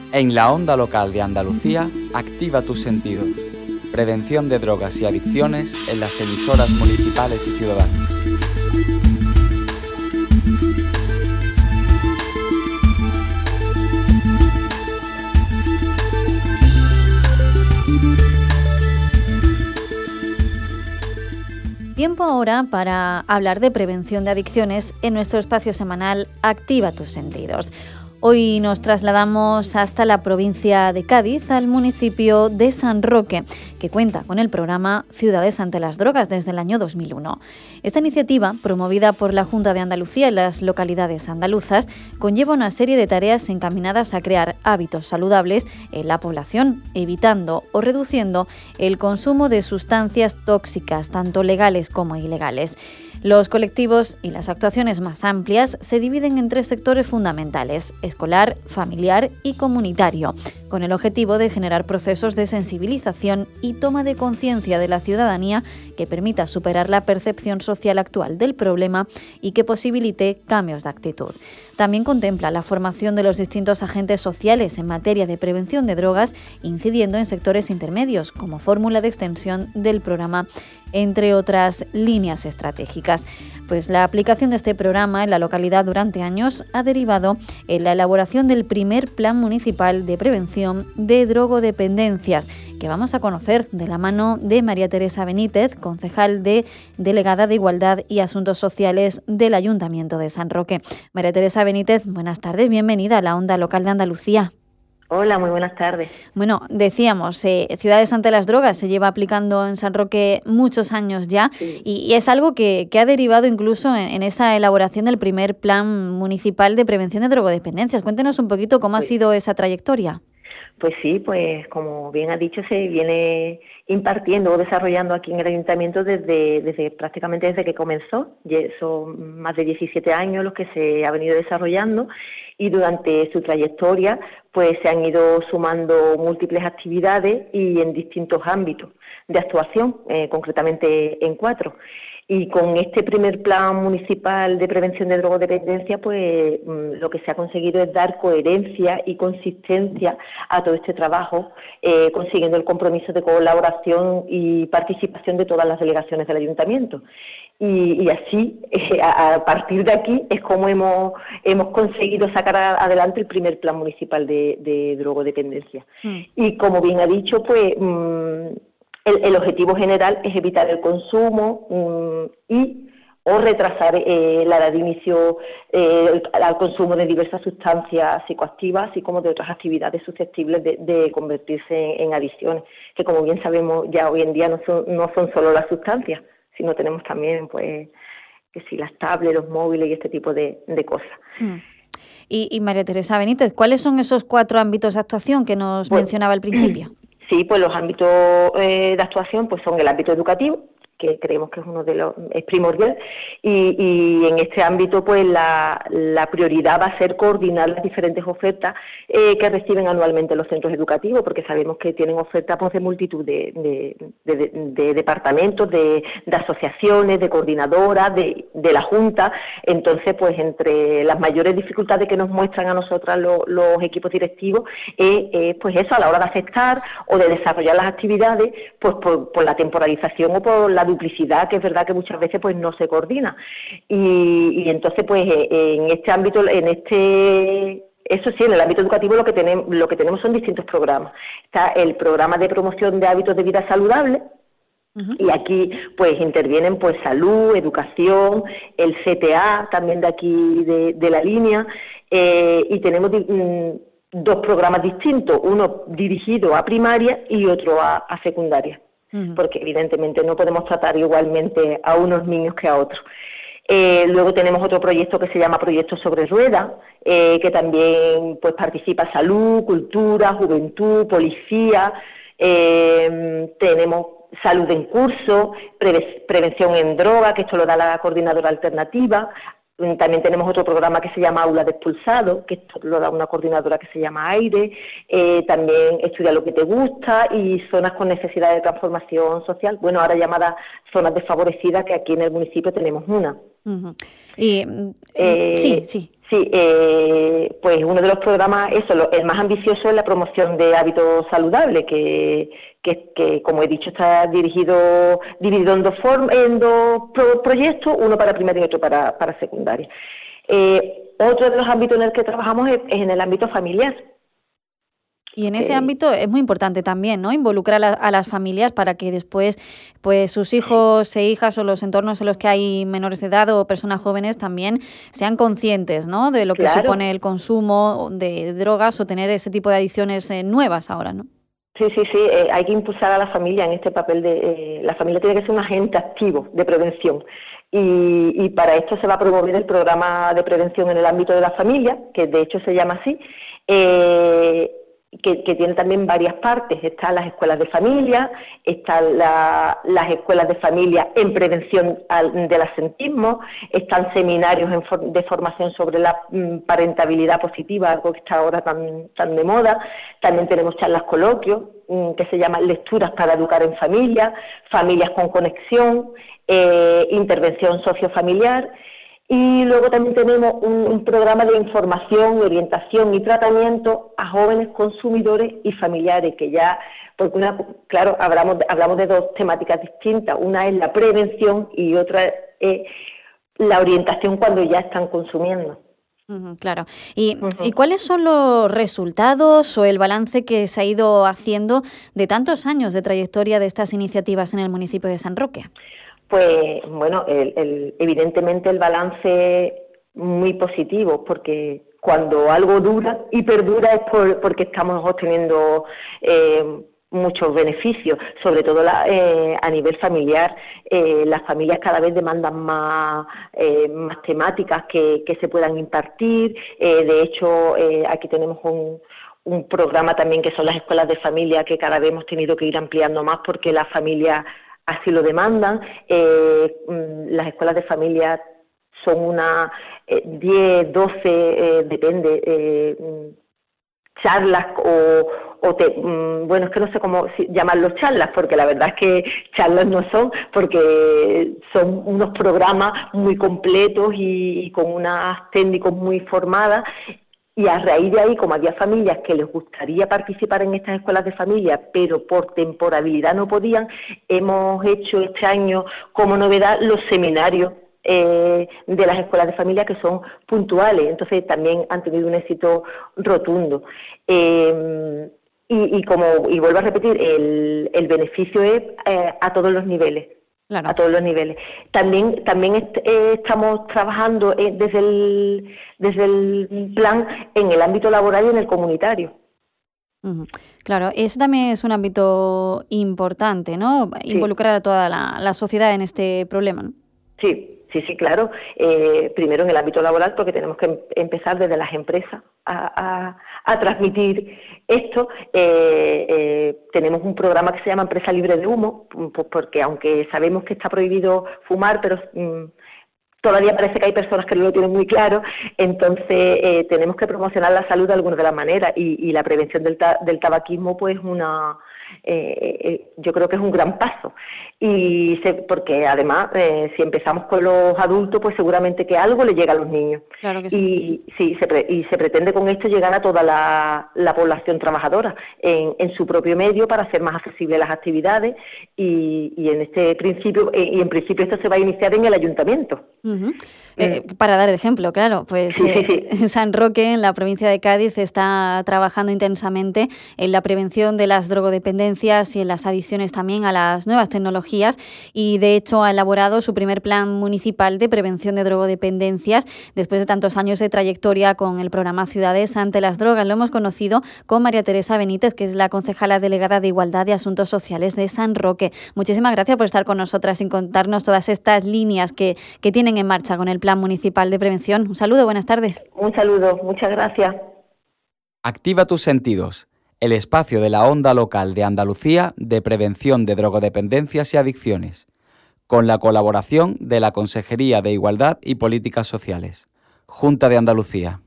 En la onda local de Andalucía, activa tus sentidos. Prevención de drogas y adicciones en las emisoras municipales y ciudadanas. Tiempo ahora para hablar de prevención de adicciones en nuestro espacio semanal Activa tus sentidos. Hoy nos trasladamos hasta la provincia de Cádiz, al municipio de San Roque, que cuenta con el programa Ciudades ante las Drogas desde el año 2001. Esta iniciativa, promovida por la Junta de Andalucía y las localidades andaluzas, conlleva una serie de tareas encaminadas a crear hábitos saludables en la población, evitando o reduciendo el consumo de sustancias tóxicas, tanto legales como ilegales. Los colectivos y las actuaciones más amplias se dividen en 3 sectores fundamentales: escolar, familiar y comunitario, con el objetivo de generar procesos de sensibilización y toma de conciencia de la ciudadanía que permita superar la percepción social actual del problema y que posibilite cambios de actitud. También contempla la formación de los distintos agentes sociales en materia de prevención de drogas, incidiendo en sectores intermedios como fórmula de extensión del programa, entre otras líneas estratégicas. Pues la aplicación de este programa en la localidad durante años ha derivado en la elaboración del primer Plan Municipal de Prevención de Drogodependencias, que vamos a conocer de la mano de María Teresa Benítez, concejal delegada de Igualdad y Asuntos Sociales del Ayuntamiento de San Roque. María Teresa Benítez, buenas tardes, bienvenida a la Onda Local de Andalucía. Hola, muy buenas tardes. Bueno, decíamos, Ciudades ante las Drogas se lleva aplicando en San Roque muchos años ya, sí. y es algo que ha derivado incluso en esa elaboración del primer Plan Municipal de Prevención de Drogodependencias. Cuéntenos un poquito cómo ha sido esa trayectoria. Pues sí, pues como bien ha dicho, se viene impartiendo o desarrollando aquí en el Ayuntamiento prácticamente desde que comenzó. Son más de 17 años los que se ha venido desarrollando, y durante su trayectoria pues se han ido sumando múltiples actividades y en distintos ámbitos de actuación, concretamente en 4. Y con este primer Plan Municipal de Prevención de Drogodependencia, pues lo que se ha conseguido es dar coherencia y consistencia a todo este trabajo, consiguiendo el compromiso de colaboración y participación de todas las delegaciones del Ayuntamiento. Y así, a partir de aquí, es como hemos conseguido sacar adelante el primer Plan Municipal de Drogodependencia. Y como bien ha dicho, pues el objetivo general es evitar el consumo o retrasar la edad de inicio al consumo de diversas sustancias psicoactivas, así como de otras actividades susceptibles de convertirse en adicciones, que como bien sabemos ya hoy en día no son solo las sustancias, sino tenemos también pues que si las tablets, los móviles y este tipo de cosas. Y María Teresa Benítez, ¿cuáles son esos 4 ámbitos de actuación que nos mencionaba al principio? Sí, pues los ámbitos de actuación pues son el ámbito educativo, que creemos que es primordial, y en este ámbito pues la prioridad va a ser coordinar las diferentes ofertas que reciben anualmente los centros educativos, porque sabemos que tienen ofertas pues, de multitud de departamentos, de asociaciones, de coordinadoras, de la Junta. Entonces, pues entre las mayores dificultades que nos muestran a nosotras los equipos directivos pues eso, a la hora de aceptar o de desarrollar las actividades, pues por la temporalización o por la duplicidad, que es verdad que muchas veces pues no se coordina. Y entonces pues en este ámbito, eso sí, en el ámbito educativo lo que tenemos son distintos programas. Está el programa de promoción de hábitos de vida saludable, y aquí pues intervienen pues salud, educación, el CTA también de aquí de la línea, y tenemos 2 programas distintos, uno dirigido a primaria y otro a secundaria, porque evidentemente no podemos tratar igualmente a unos niños que a otros. Luego tenemos otro proyecto que se llama Proyecto sobre Ruedas, que también pues participa salud, cultura, juventud, policía, tenemos salud en curso, prevención en droga, que esto lo da la coordinadora alternativa. También tenemos otro programa que se llama Aula de Expulsados, que esto lo da una coordinadora que se llama Aire. También Estudia lo que te gusta, y zonas con necesidad de transformación social, bueno, ahora llamadas zonas desfavorecidas, que aquí en el municipio tenemos una. Sí. Sí, pues uno de los programas, el más ambicioso es la promoción de hábitos saludables, que como he dicho está dividido en dos proyectos, uno para primaria y otro para secundaria. Otro de los ámbitos en el que trabajamos es en el ámbito familiar. Y en ese ámbito es muy importante también, ¿no? Involucrar a las familias para que después, pues, sus hijos e hijas o los entornos en los que hay menores de edad o personas jóvenes también sean conscientes, ¿no? De lo que supone el consumo de drogas o tener ese tipo de adicciones nuevas ahora, ¿no? Sí, hay que impulsar a la familia en este papel la familia tiene que ser un agente activo de prevención. Y para esto se va a promover el programa de prevención en el ámbito de la familia, que de hecho se llama así, que tiene también varias partes. Están las escuelas de familia, están las escuelas de familia en prevención del absentismo, están seminarios de formación sobre la parentabilidad positiva, algo que está ahora tan de moda. También tenemos charlas coloquios, que se llaman lecturas para educar en familia, familias con conexión, intervención sociofamiliar. Y luego también tenemos un programa de información, orientación y tratamiento a jóvenes consumidores y familiares, que ya, porque claro, hablamos de dos temáticas distintas, una es la prevención y otra es la orientación cuando ya están consumiendo. Claro. ¿Y cuáles son los resultados o el balance que se ha ido haciendo de tantos años de trayectoria de estas iniciativas en el municipio de San Roque? Pues bueno, evidentemente el balance muy positivo, porque cuando algo dura y perdura es porque estamos obteniendo muchos beneficios, sobre todo a nivel familiar. Las familias cada vez demandan más temáticas que se puedan impartir. De hecho, aquí tenemos un programa también que son las escuelas de familia, que cada vez hemos tenido que ir ampliando más porque las familias así lo demandan. Las escuelas de familia son unas 10, 12, depende, charlas bueno, es que no sé cómo llamarlos charlas, porque la verdad es que charlas no son, porque son unos programas muy completos y con unas técnicos muy formadas. Y a raíz de ahí, como había familias que les gustaría participar en estas escuelas de familia, pero por temporalidad no podían, hemos hecho este año como novedad los seminarios de las escuelas de familia, que son puntuales. Entonces también han tenido un éxito rotundo. Y vuelvo a repetir, el beneficio es a todos los niveles. Claro. A todos los niveles. También estamos trabajando desde el plan en el ámbito laboral y en el comunitario. Claro, ese también es un ámbito importante, ¿no? Sí. Involucrar a toda la sociedad en este problema, ¿no? Sí, claro. Primero en el ámbito laboral, porque tenemos que empezar desde las empresas a transmitir esto. Tenemos un programa que se llama Empresa Libre de Humo, pues porque aunque sabemos que está prohibido fumar, pero todavía parece que hay personas que no lo tienen muy claro. Entonces tenemos que promocionar la salud de alguna de las maneras, y la prevención del tabaquismo pues yo creo que es un gran paso, porque además si empezamos con los adultos, pues seguramente que algo le llega a los niños. Claro que sí. Y se pretende con esto llegar a toda la población trabajadora en su propio medio, para hacer más accesibles las actividades, y en principio esto se va a iniciar en el ayuntamiento. Para dar ejemplo, claro, pues sí. San Roque, en la provincia de Cádiz, está trabajando intensamente en la prevención de las drogodependencias y en las adicciones también a las nuevas tecnologías, y de hecho ha elaborado su primer plan municipal de prevención de drogodependencias después de tantos años de trayectoria con el programa Ciudades ante las Drogas. Lo hemos conocido con María Teresa Benítez, que es la concejala delegada de Igualdad y Asuntos Sociales de San Roque. Muchísimas gracias por estar con nosotras y contarnos todas estas líneas que tienen en marcha con el Plan Municipal de Prevención. Un saludo, buenas tardes. Un saludo, muchas gracias. Activa tus sentidos, el espacio de la onda local de Andalucía de prevención de drogodependencias y adicciones, con la colaboración de la Consejería de Igualdad y Políticas Sociales, Junta de Andalucía.